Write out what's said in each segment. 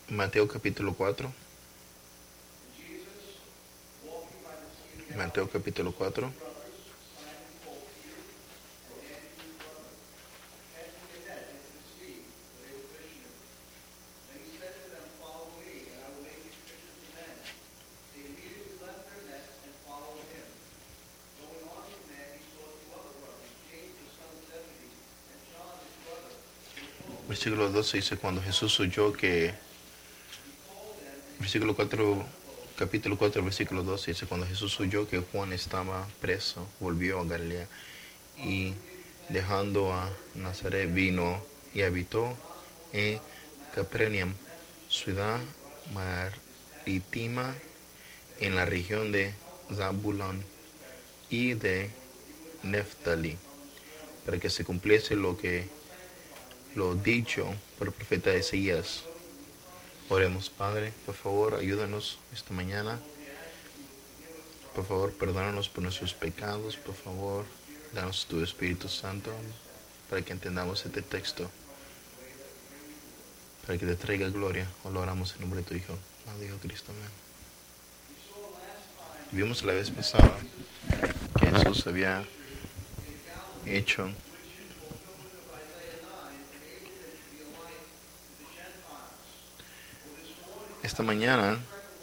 Mateo capítulo 4. Mateo capítulo 4. Versículo 12 dice, cuando Jesús oyó que, versículo 4, capítulo 4, versículo 12 dice, cuando Jesús oyó que Juan estaba preso, volvió a Galilea y dejando a Nazaret vino y habitó en Capernaum, ciudad marítima en la región de Zabulón y de Neftalí, para que se cumpliese lo dicho por el profeta Isaías. Oremos, Padre, por favor, ayúdanos esta mañana. Por favor, perdónanos por nuestros pecados. Por favor, danos tu Espíritu Santo para que entendamos este texto, para que te traiga gloria. Lo oramos en nombre de tu Hijo, Dios Cristo. Amén. Vimos la vez pasada que Jesús había hecho esta mañana.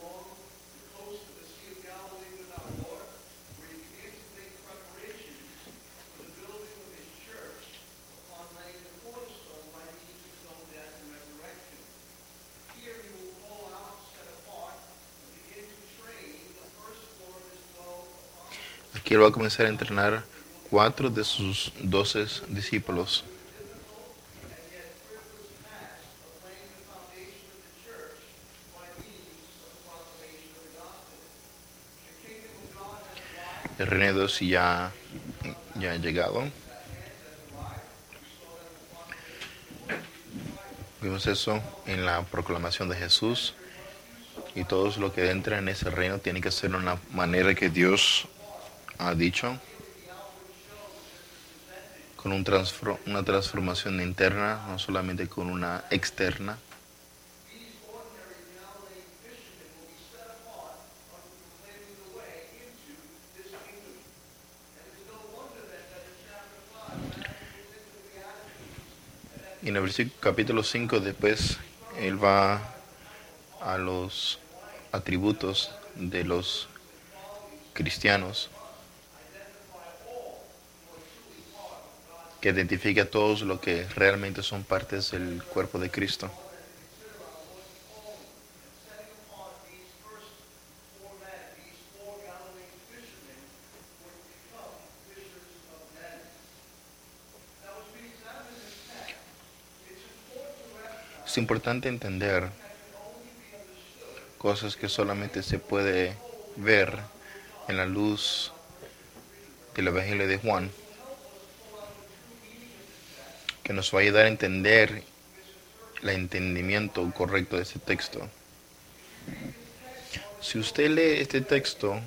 Aquí él va a comenzar a entrenar 4 de sus 12 discípulos. El reino de Dios ya ha llegado. Vimos eso en la proclamación de Jesús. Y todos los que entran en ese reino tienen que hacerlo de una manera que Dios ha dicho, con una transformación interna, no solamente con una externa. Y en el capítulo 5 después él va a los atributos de los cristianos, que identifica a todos los que realmente son partes del cuerpo de Cristo. Es importante entender cosas que solamente se puede ver en la luz del Evangelio de Juan, que nos va a ayudar a entender el entendimiento correcto de ese texto. Si usted lee este texto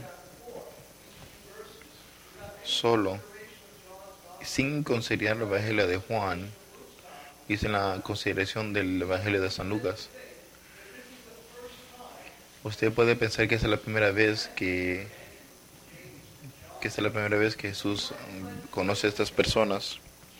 solo, sin considerar el Evangelio de Juan, y sin la consideración del Evangelio de San Lucas, usted puede pensar que esa es la primera vez que Jesús conoce a estas personas.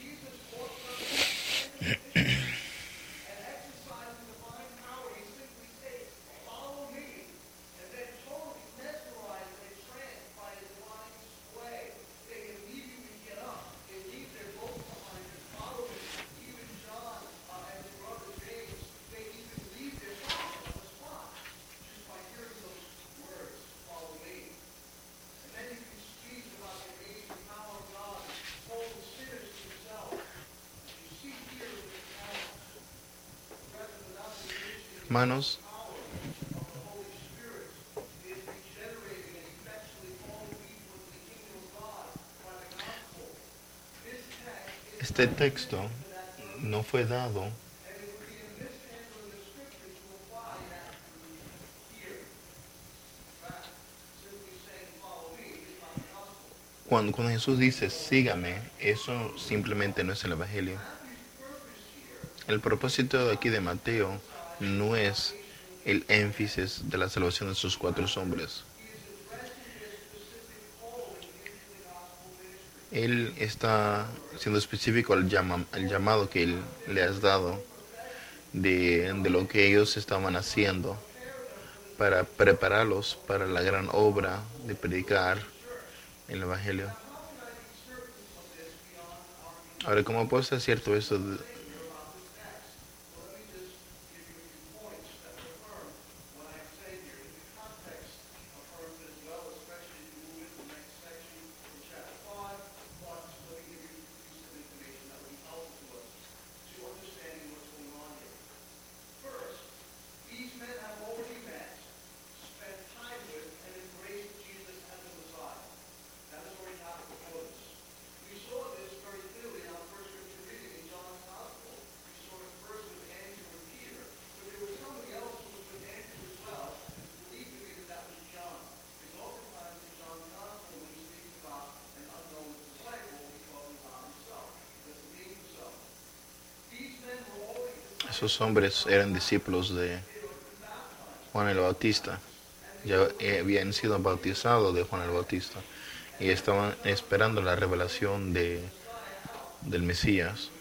Hermanos, este texto no fue dado cuando Jesús dice sígame. Eso simplemente no es el Evangelio. El propósito de aquí de Mateo no es el énfasis de la salvación de estos 4 hombres. Él está siendo específico al llamado que Él le has dado de lo que ellos estaban haciendo para prepararlos para la gran obra de predicar el Evangelio. Ahora, ¿cómo puede ser cierto eso? Esos hombres eran discípulos de Juan el Bautista. Ya habían sido bautizados de Juan el Bautista y estaban esperando la revelación del Mesías.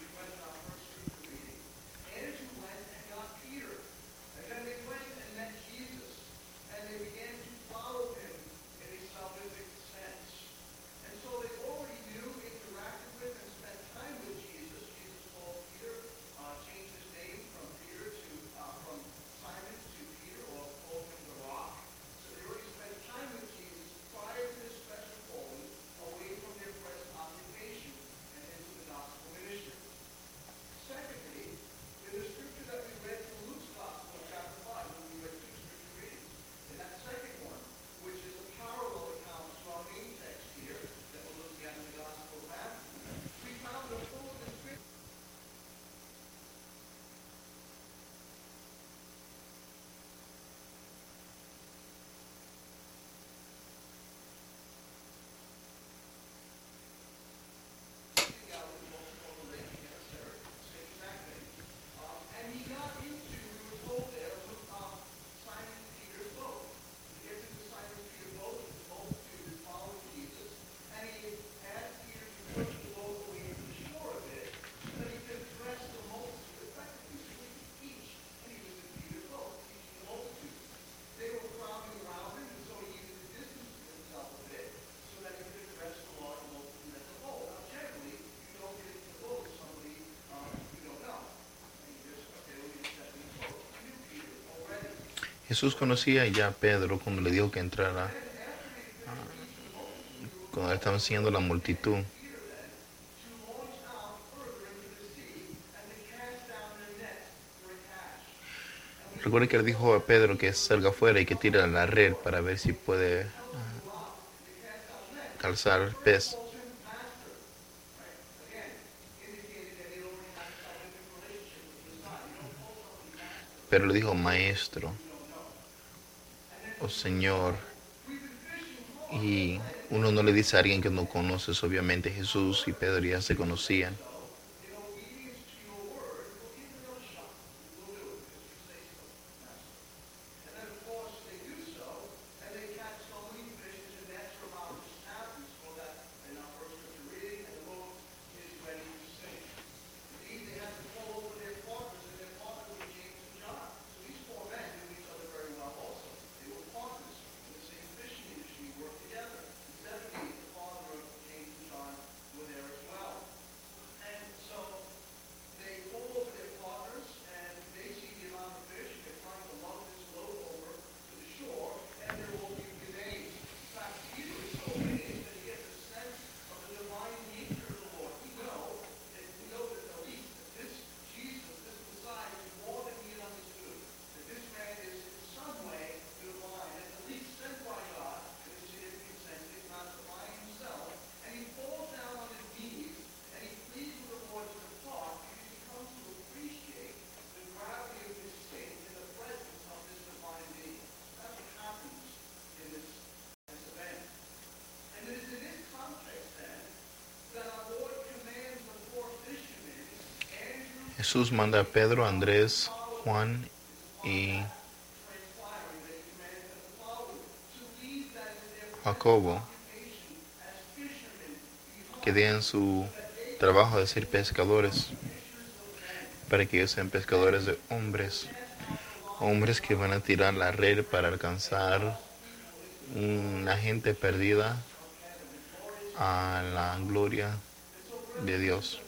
Jesús conocía ya a Pedro cuando le dijo que entrara, cuando le estaba enseñando la multitud. Recuerda que le dijo a Pedro que salga afuera y que tire la red para ver si puede calzar pez. Pero le dijo maestro o señor. Y uno no le dice a alguien que no conoces. Obviamente Jesús y Pedro ya se conocían. Jesús manda a Pedro, Andrés, Juan y Jacobo que dejen su trabajo de ser pescadores para que ellos sean pescadores de hombres, hombres que van a tirar la red para alcanzar una gente perdida a la gloria de Dios.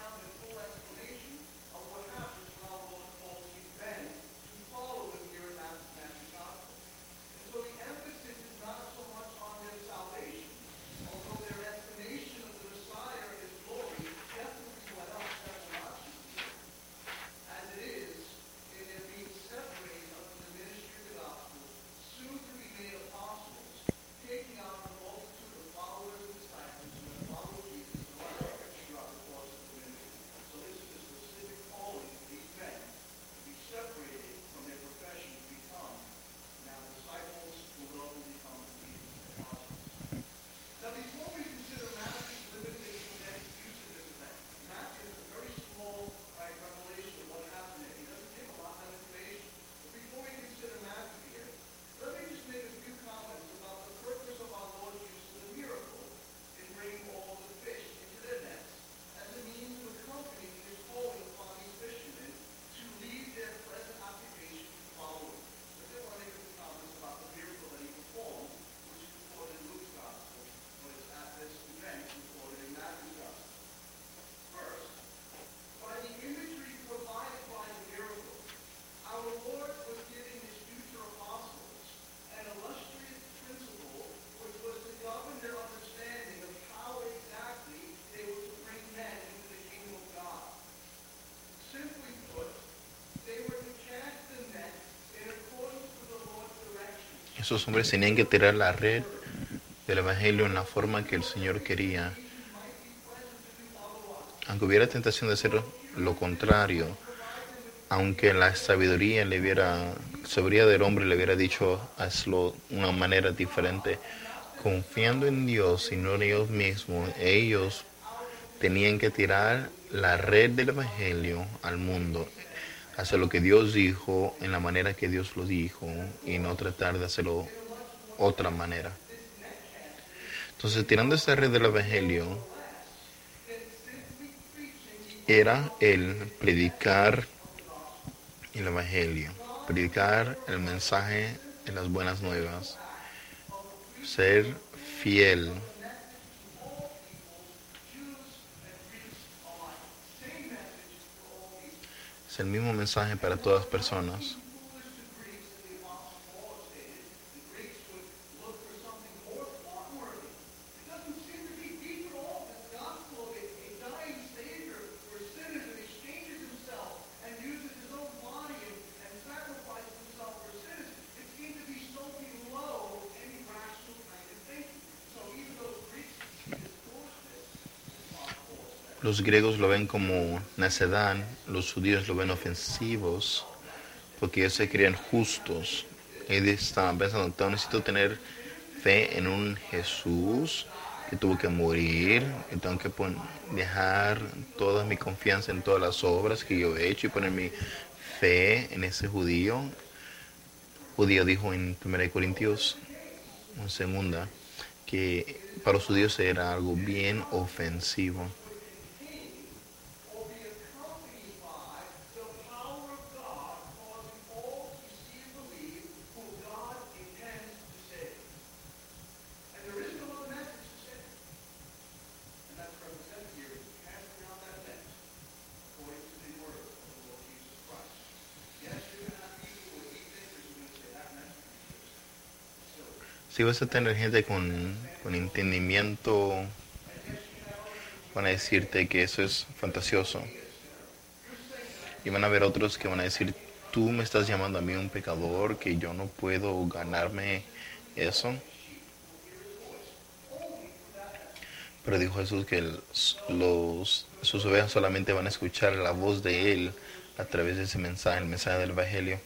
Esos hombres tenían que tirar la red del Evangelio en la forma que el Señor quería. Aunque hubiera tentación de hacer lo contrario, aunque la sabiduría del hombre le hubiera dicho hazlo de una manera diferente, confiando en Dios y no en ellos mismos, ellos tenían que tirar la red del Evangelio al mundo, hacer lo que Dios dijo en la manera que Dios lo dijo y no tratar de hacerlo otra manera. Entonces, tirando esta red del Evangelio, era el predicar el Evangelio, predicar el mensaje de las buenas nuevas, ser fiel. Es el mismo mensaje para todas las personas. Los griegos lo ven como necedad, los judíos lo ven ofensivos, porque ellos se creían justos. Ellos estaban pensando, necesito tener fe en un Jesús que tuvo que morir, y tengo que dejar toda mi confianza en todas las obras que yo he hecho y poner mi fe en ese judío. Judío dijo en 1 Corintios, en 2, que para los judíos era algo bien ofensivo. Si vas a tener gente con entendimiento, van a decirte que eso es fantasioso. Y van a haber otros que van a decir, tú me estás llamando a mí un pecador, que yo no puedo ganarme eso. Pero dijo Jesús que sus ovejas solamente van a escuchar la voz de Él a través de ese mensaje, el mensaje del Evangelio.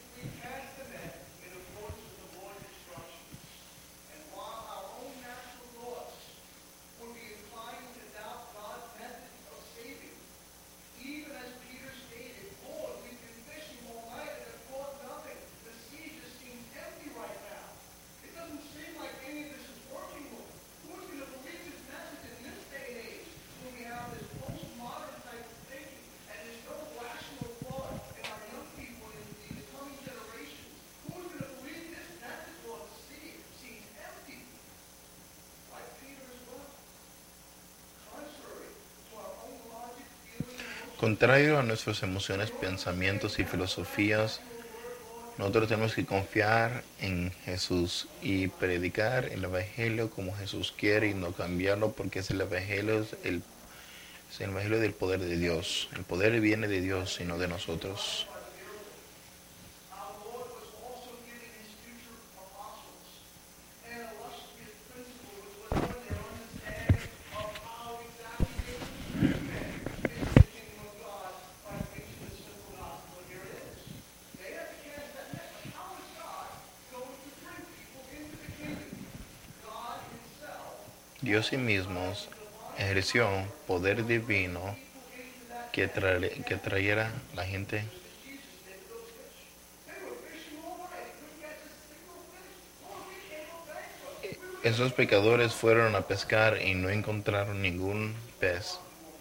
Contrario a nuestras emociones, pensamientos y filosofías, nosotros tenemos que confiar en Jesús y predicar el Evangelio como Jesús quiere y no cambiarlo, porque es el Evangelio, es el Evangelio del poder de Dios. El poder viene de Dios y no de nosotros. Dios sí mismo ejerció poder divino que trayera la gente. Esos pecadores fueron a pescar y no encontraron ningún pez.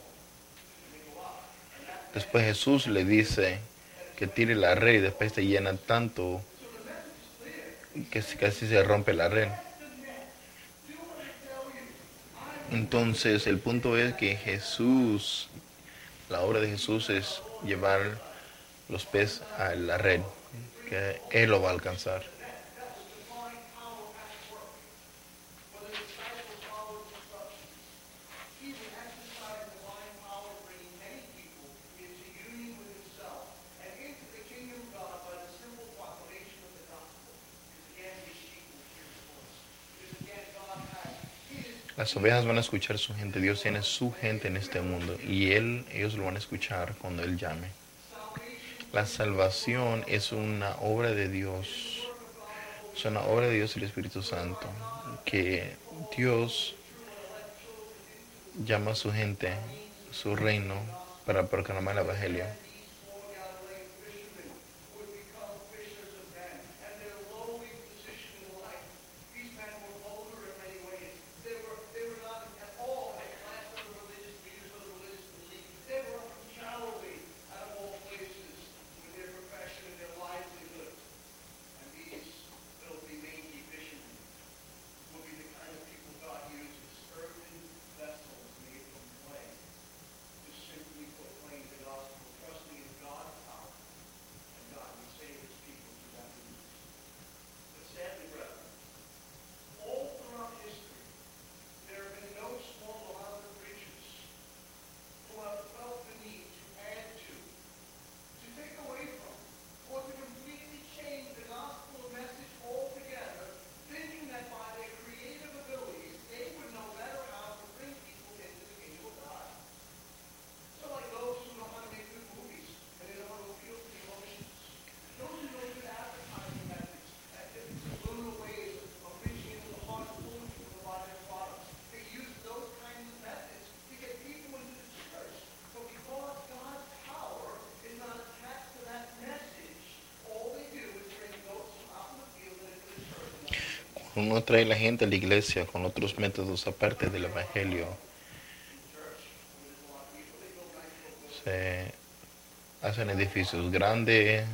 Después Jesús le dice que tire la red y después se llena tanto que casi se rompe la red. Entonces el punto es que Jesús, la obra de Jesús es llevar los peces a la red, que Él lo va a alcanzar. Las ovejas van a escuchar su gente. Dios tiene su gente en este mundo y ellos lo van a escuchar cuando Él llame. La salvación es una obra de Dios. Es una obra de Dios y el Espíritu Santo. Que Dios llama a su gente, su reino, para proclamar el Evangelio. Uno trae la gente a la iglesia con otros métodos aparte del Evangelio. Se hacen edificios grandes,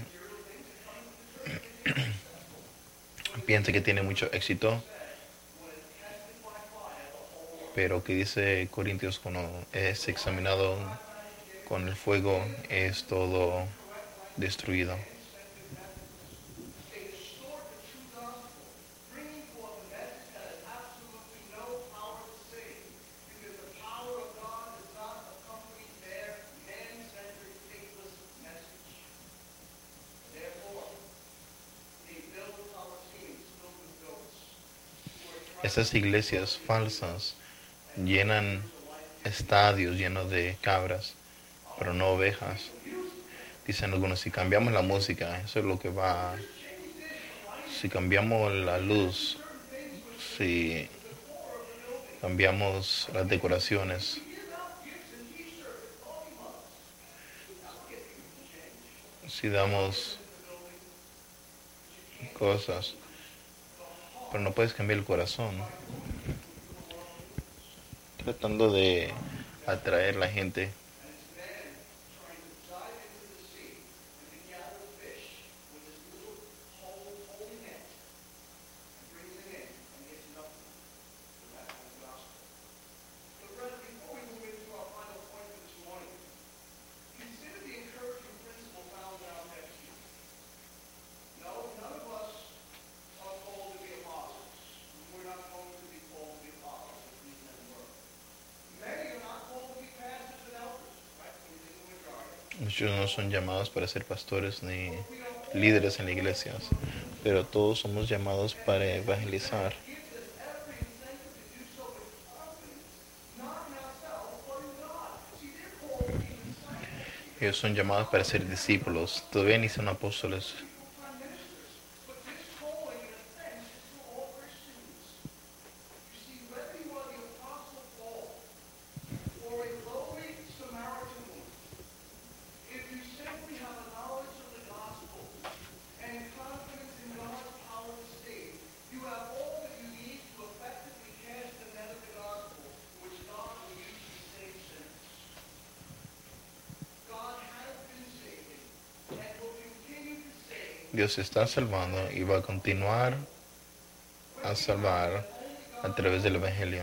piensa que tiene mucho éxito, pero que dice Corintios, cuando es examinado con el fuego, es todo destruido. Estas iglesias falsas llenan estadios llenos de cabras, pero no ovejas. Dicen algunos, si cambiamos la música, eso es lo que va. Si cambiamos la luz, si cambiamos las decoraciones, si damos cosas, pero no puedes cambiar el corazón. Tratando de atraer a la gente. Muchos no son llamados para ser pastores ni líderes en la iglesia, pero todos somos llamados para evangelizar. Ellos son llamados para ser discípulos, todavía ni son apóstoles. Dios está salvando y va a continuar a salvar a través del Evangelio.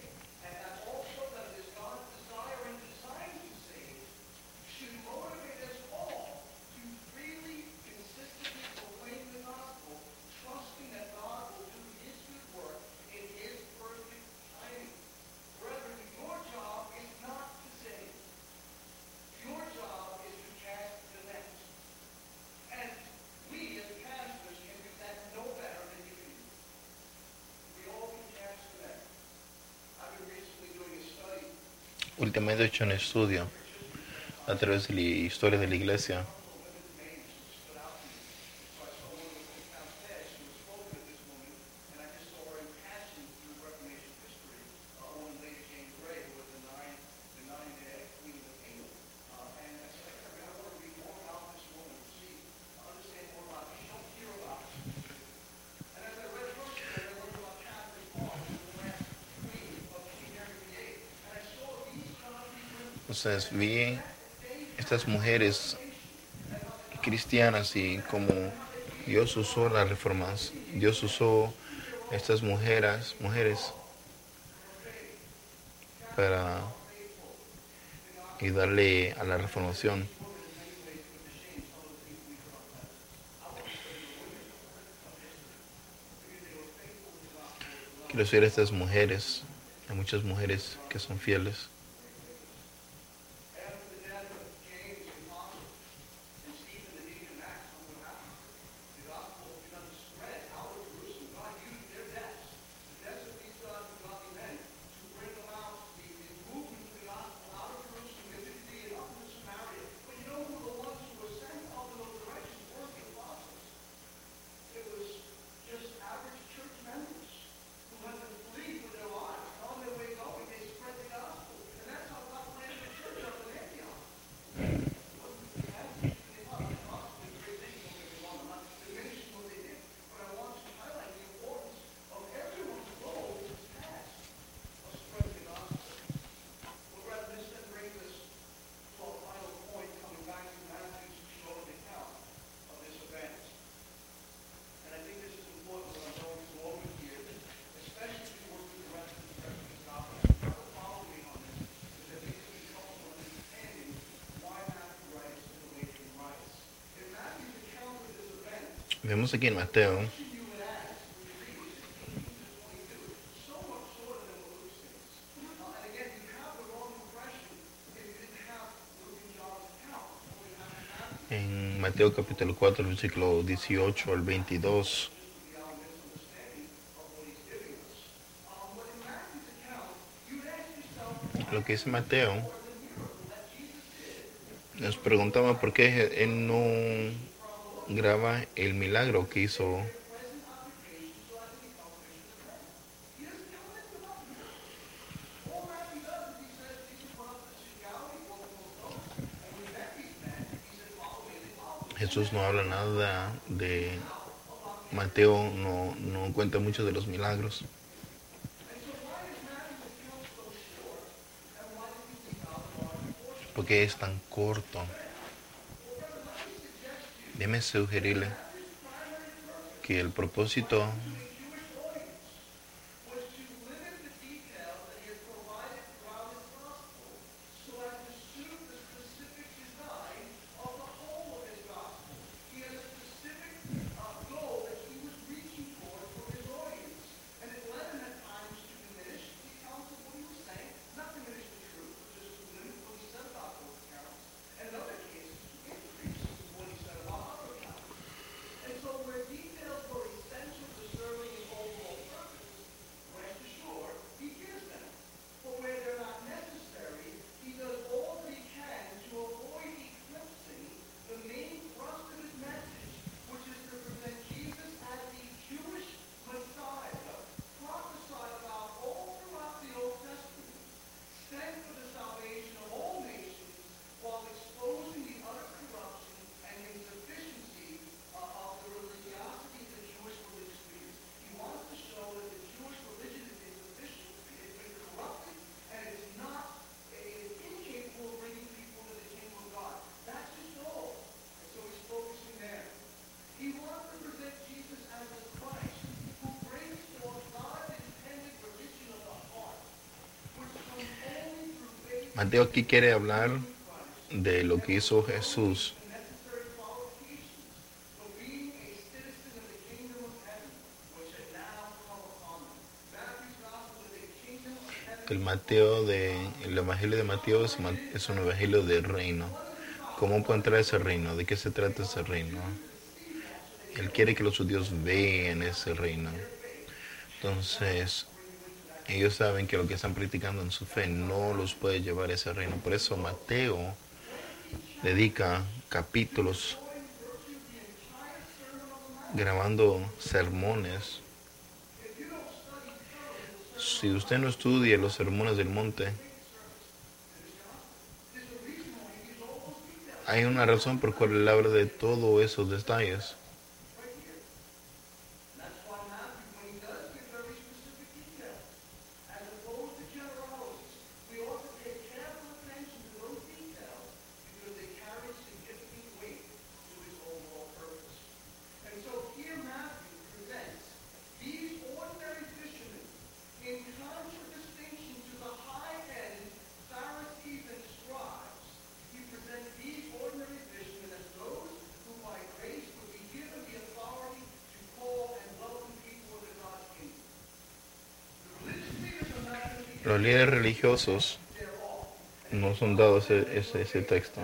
Últimamente he hecho un estudio a través de la historia de la iglesia. Entonces vi estas mujeres cristianas y como Dios usó las reformas, Dios usó estas mujeres para ayudarle a la reformación. Quiero decir a estas mujeres, hay muchas mujeres que son fieles. Vemos aquí en Mateo en Mateo capítulo 4, versículo 18 al 22. Lo que dice Mateo, nos preguntaba por qué él no graba el milagro que hizo Jesús. No habla nada de Mateo, no cuenta mucho de los milagros. Porque es tan corto. Déjeme sugerirle que el propósito Mateo aquí quiere hablar de lo que hizo Jesús. El Evangelio de Mateo es un Evangelio del reino. ¿Cómo puede entrar ese reino? ¿De qué se trata ese reino? Él quiere que los judíos vean ese reino. Entonces, ellos saben que lo que están practicando en su fe no los puede llevar a ese reino. Por eso Mateo dedica capítulos grabando sermones. Si usted no estudia los sermones del monte, hay una razón por cual él habla de todos esos detalles. Los líderes religiosos no son dados ese texto.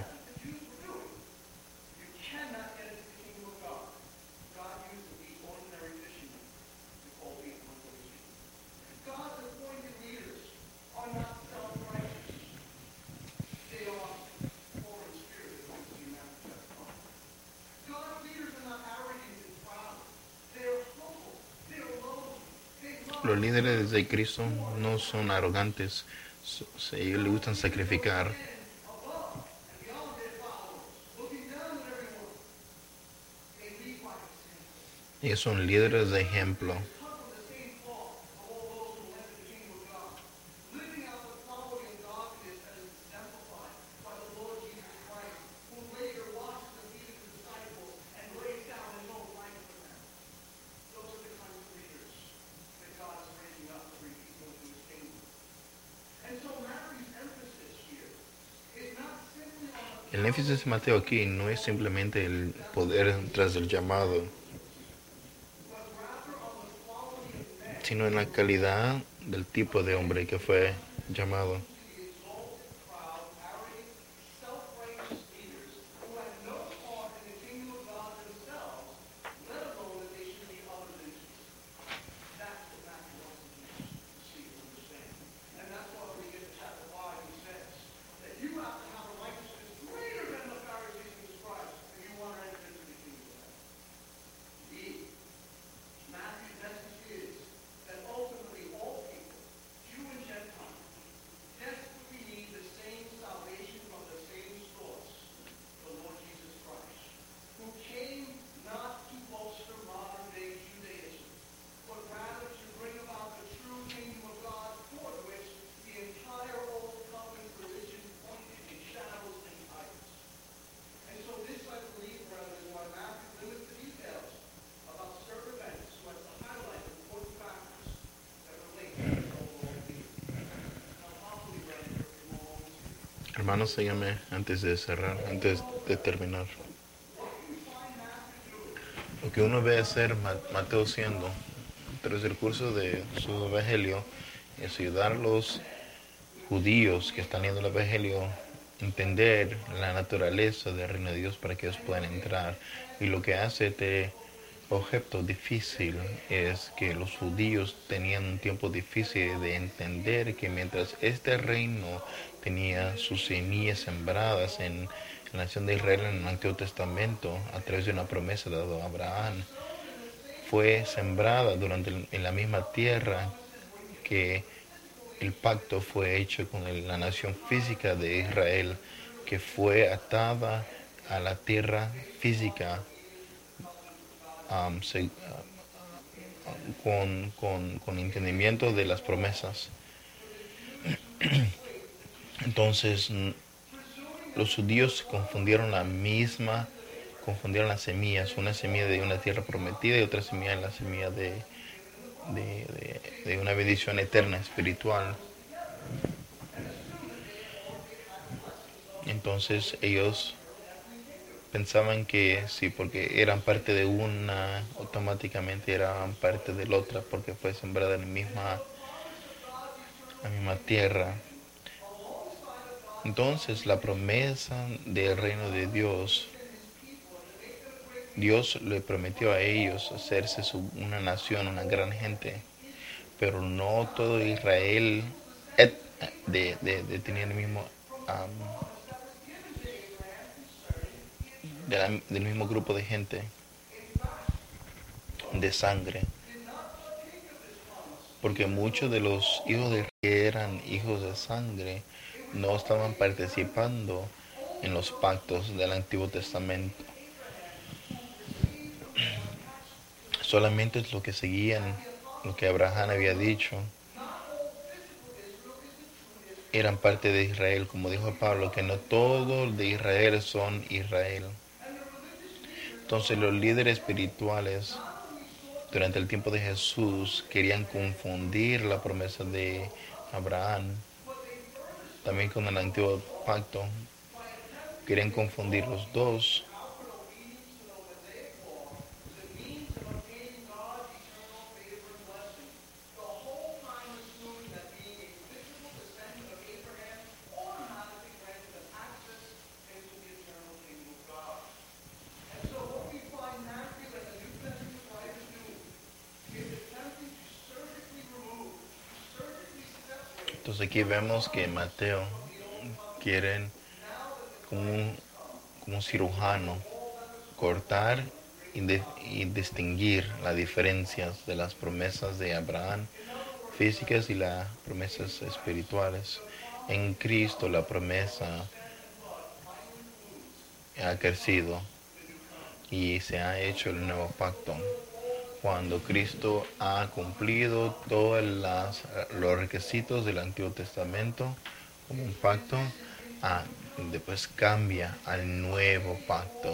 Los líderes de Cristo no son arrogantes, ellos les gustan sacrificar. Ellos son líderes de ejemplo. El énfasis de Mateo aquí no es simplemente el poder tras el llamado, sino en la calidad del tipo de hombre que fue llamado. Hermanos, síganme antes de cerrar, antes de terminar. Lo que uno ve hacer Mateo siendo, tras el curso de su evangelio, es ayudar a los judíos que están leyendo el evangelio a entender la naturaleza del reino de Dios para que ellos puedan entrar. Y lo que hace este objeto difícil es que los judíos tenían un tiempo difícil de entender que mientras este reino tenía sus semillas sembradas en la nación de Israel en el Antiguo Testamento a través de una promesa dada a Abraham, fue sembrada en la misma tierra que el pacto fue hecho con la nación física de Israel, que fue atada a la tierra física con entendimiento de las promesas. Entonces, los judíos confundieron las semillas, una semilla de una tierra prometida y otra semilla en la semilla de una bendición eterna, espiritual. Entonces ellos pensaban que sí, porque eran parte de una, automáticamente eran parte de la otra, porque fue sembrada en la misma tierra. Entonces la promesa del reino de Dios, Dios le prometió a ellos hacerse una nación, una gran gente, pero no todo Israel tenía el mismo, del mismo grupo de gente, de sangre, porque muchos de los hijos de Israel que eran hijos de sangre no estaban participando en los pactos del Antiguo Testamento. Solamente es lo que seguían, lo que Abraham había dicho, eran parte de Israel, como dijo Pablo, que no todos de Israel son Israel. Entonces los líderes espirituales durante el tiempo de Jesús querían confundir la promesa de Abraham, también con el antiguo pacto, querían confundir los dos. Entonces aquí vemos que Mateo quieren como un cirujano cortar y distinguir las diferencias de las promesas de Abraham físicas y las promesas espirituales. En Cristo la promesa ha crecido y se ha hecho el nuevo pacto. Cuando Cristo ha cumplido todos los requisitos del Antiguo Testamento como un pacto, después cambia al nuevo pacto.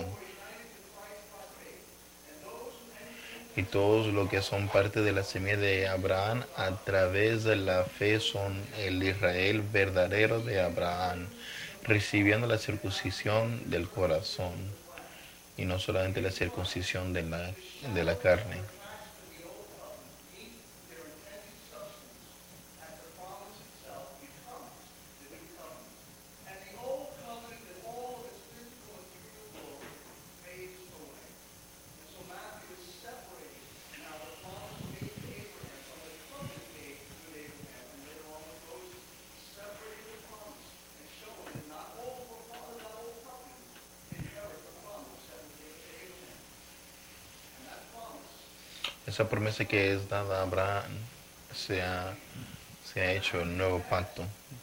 Y todos los que son parte de la semilla de Abraham a través de la fe son el Israel verdadero de Abraham, recibiendo la circuncisión del corazón y no solamente la circuncisión de la carne. Esa promesa que es dada a Abraham se ha, se ha hecho el nuevo pacto.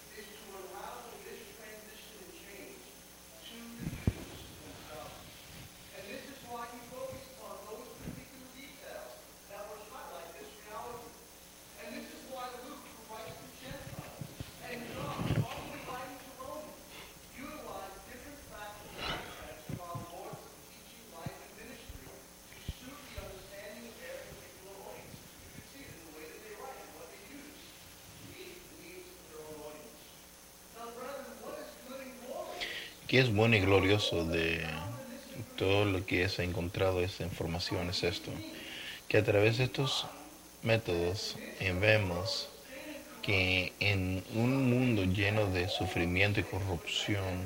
Que es bueno y glorioso de todo lo que se ha encontrado, esta información, es esto, que a través de estos métodos vemos que en un mundo lleno de sufrimiento y corrupción,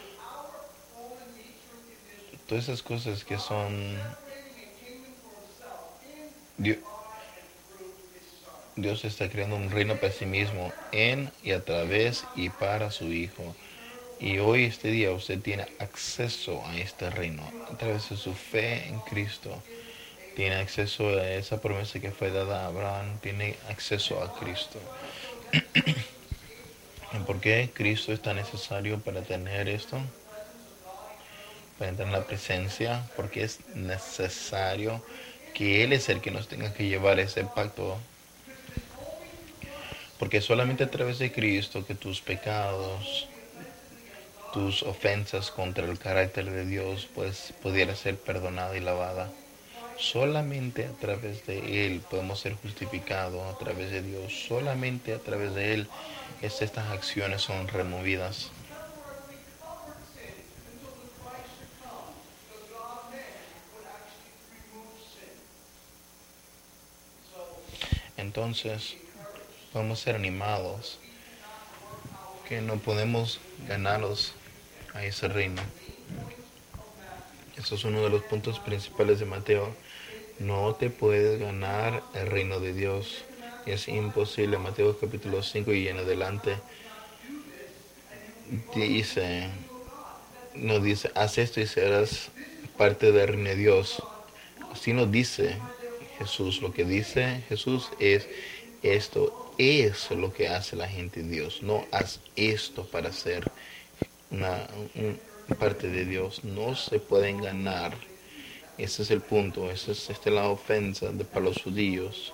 todas esas cosas que son Dios, Dios está creando un reino para sí mismo en y a través y para su Hijo. Y hoy, este día, usted tiene acceso a este reino a través de su fe en Cristo. Tiene acceso a esa promesa que fue dada a Abraham. Tiene acceso a Cristo. ¿Y por qué Cristo es tan necesario para tener esto? Para entrar en la presencia. Porque es necesario que Él es el que nos tenga que llevar ese pacto. Porque solamente a través de Cristo que tus pecados, tus ofensas contra el carácter de Dios, pues pudiera ser perdonada y lavada. Solamente a través de Él podemos ser justificados, a través de Dios. Solamente a través de Él estas acciones son removidas. entonces podemos ser animados, que no podemos ganarlos a ese reino. Eso es uno de los puntos principales de Mateo. No te puedes ganar el reino de Dios. Es imposible. Mateo capítulo 5 y en adelante dice, nos dice, haz esto y serás parte del reino de Dios. Así nos dice Jesús. Lo que dice Jesús es, esto es lo que hace la gente de Dios. No haz esto para ser una parte de Dios. No se pueden ganar. Ese es el punto. Esta es la ofensa para los judíos.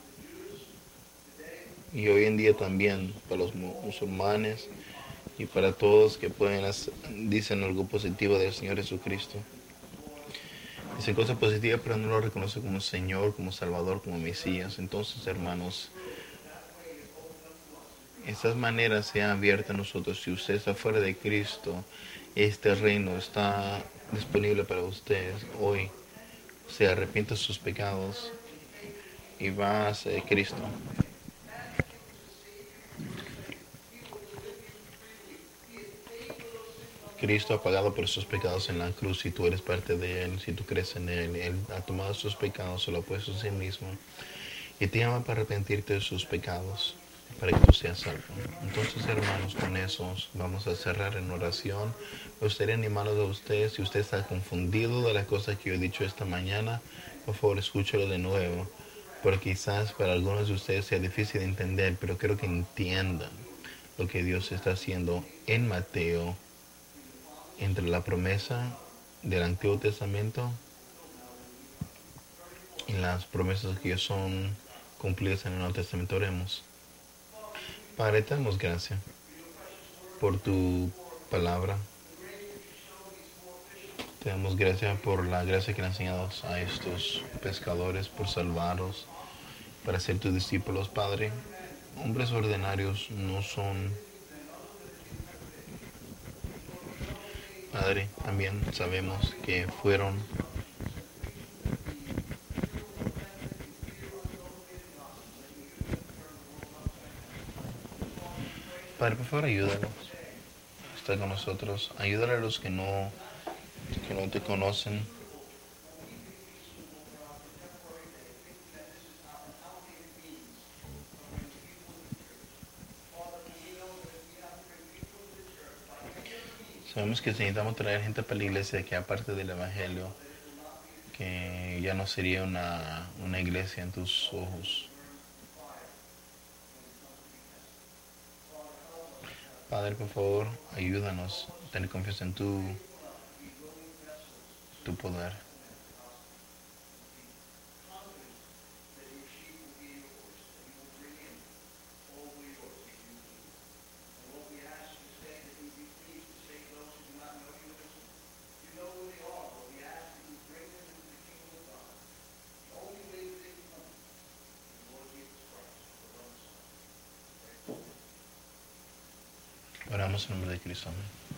Y hoy en día también para los musulmanes y para todos que dicen algo positivo del Señor Jesucristo. Dicen cosas positivas, pero no lo reconoce como Señor, como Salvador, como Mesías. Entonces, hermanos, estas maneras se han abierto a nosotros. Si usted está fuera de Cristo, este reino está disponible para ustedes hoy. Se arrepiente de sus pecados y va hacia Cristo. Cristo ha pagado por sus pecados en la cruz y tú eres parte de Él. Si tú crees en Él, Él ha tomado sus pecados, se lo ha puesto a sí mismo y te llama para arrepentirte de sus pecados, para que tú seas salvo. Entonces, hermanos, con eso vamos a cerrar en oración. Me gustaría animarlos a ustedes. Si usted está confundido de las cosas que yo he dicho esta mañana, por favor, escúchelo de nuevo, porque quizás para algunos de ustedes sea difícil de entender, pero quiero que entiendan lo que Dios está haciendo en Mateo, entre la promesa del Antiguo Testamento y las promesas que ya son cumplidas en el Nuevo Testamento. Oremos. Padre, te damos gracias por tu palabra. Te damos gracias por la gracia que le has enseñado a estos pescadores, por salvarlos, para ser tus discípulos, Padre. Hombres ordinarios no son. Padre, también sabemos que fueron Padre, por favor, ayúdanos. Está con nosotros. Ayúdale a los que no te conocen. Sabemos que necesitamos traer gente para la iglesia que aparte del Evangelio, que ya no sería una iglesia en tus ojos. Padre, por favor, ayúdanos a tener confianza en tu poder. Oramos en nombre de Cristo. Amén.